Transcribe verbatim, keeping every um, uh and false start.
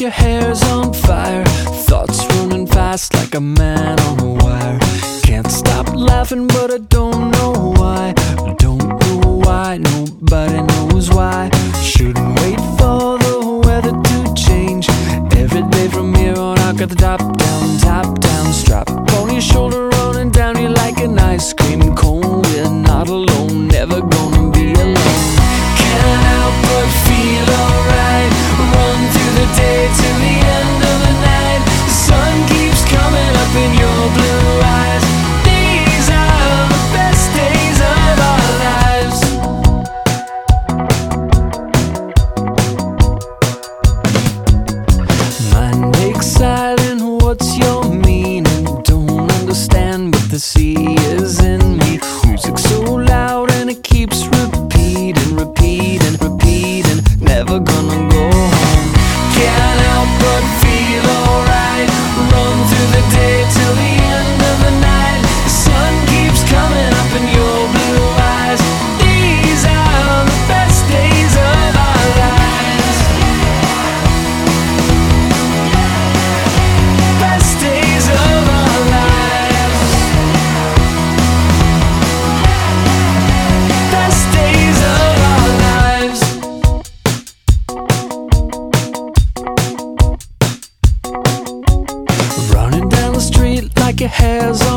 your hair's on fire, thoughts running fast like a man on a wire. Can't stop laughing but I don't know why. I don't know why, nobody knows why. Shouldn't wait for the weather to change. Every day from here on out, got the top down, top down strap on your shoulder, running down you like an ice cream cone. We're not alone, never gonna be alone. Can't help but feel alright, run through the day till the end of the night. The sun keeps coming up in your blue eyes. These are the best days of our lives. Mind aches silent, what's your meaning? Don't understand what the sea is in me. Music so loud and it keeps repeating, repeating, repeating. Never gonna go home. Can't help but feel alright, run through the day till the end of the night. The sun keeps coming up in your blue eyes. These are the best days of our lives. Best days of our lives. Best days of our lives. Running down the street like your hair's